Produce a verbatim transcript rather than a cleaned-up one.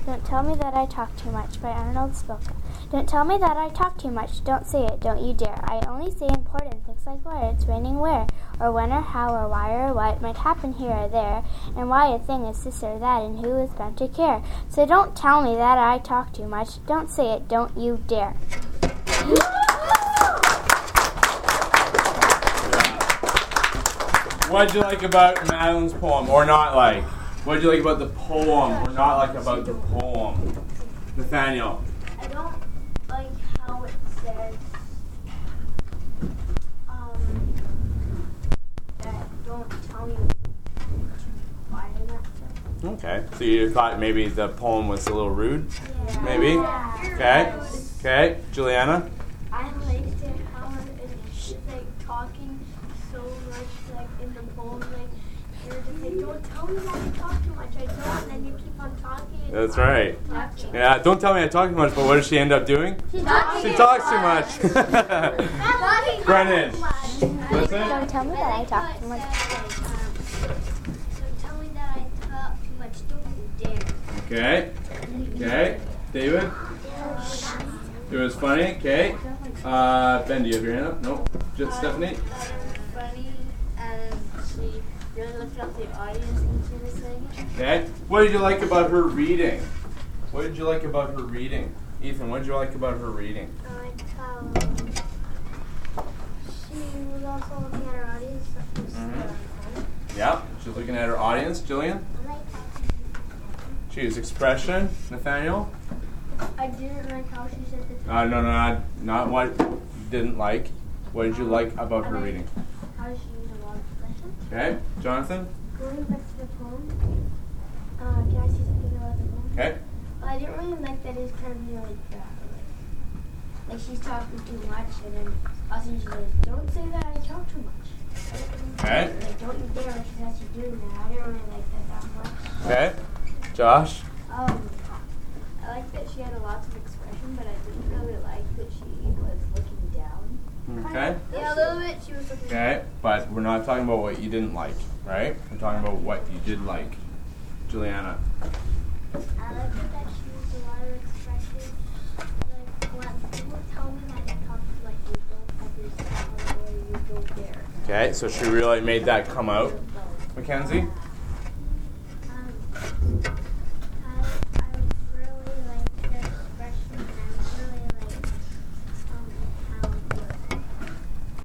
Don't tell me that I talk too much by Arnold Spilka. Don't tell me that I talk too much. Don't say it. Don't you dare. I only say important things like where it's raining where, or when or how or why or what might happen here or there, and why a thing is this or that, and who is bound to care. So don't tell me that I talk too much. Don't say it. Don't you dare. What did you like about Madeline's poem, or not like? What did you like about the poem, or not like about the poem? Nathaniel. I don't like how it says um, that don't tell me why and that stuff. Okay, so you thought maybe the poem was a little rude? Yeah. Maybe? Yeah. Okay, okay. Juliana? I liked it how she's like talking so much like in the poem, like she was just like, don't tell me that I talk too much, I don't, and then you keep on talking. And That's talking right. and talking. Yeah, don't tell me I talk too much, but what does she end up doing? She's talking She talks too much. Brennan. Listen. Don't tell me that I talk too much. Don't tell me that I talk too much, don't you dare. Okay. Okay. David? It was funny. Okay. Uh, Ben, do you have your hand up? Nope. Just Stephanie? That was funny, and she really lifted up the audience and she was saying. Okay. What did you like about her reading? What did you like about her reading? Ethan, what did you like about her reading? I liked how she was also looking at her audience. Mm-hmm. Yeah, she was looking at her audience. Jillian? I liked how She used expression. Nathaniel? I didn't like how she said the Uh, no, no, not, not what you didn't like. What did you like about her reading? how she used a lot of expression. Okay. Jonathan? Going back to the poem, uh, can I say something about the poem? Okay. I didn't really like that it's kind of, you know, like that. Like, like she's talking too much, and then also she's like, don't say that I talk too much. Okay. Like, don't you dare, she says you're doing that. I didn't really like that that much. Okay. Josh? Um, I like that she had lots of expression, but I didn't really like that she was looking down. Okay. Yeah, a little bit. She was looking Okay. But we're not talking about what you didn't like, right? We're talking about what you did like. Juliana? I like it that she used a lot of expression. Like, when people tell me that I talk to, like, you don't ever say or you don't dare. Okay, so she really made that come out. Mackenzie?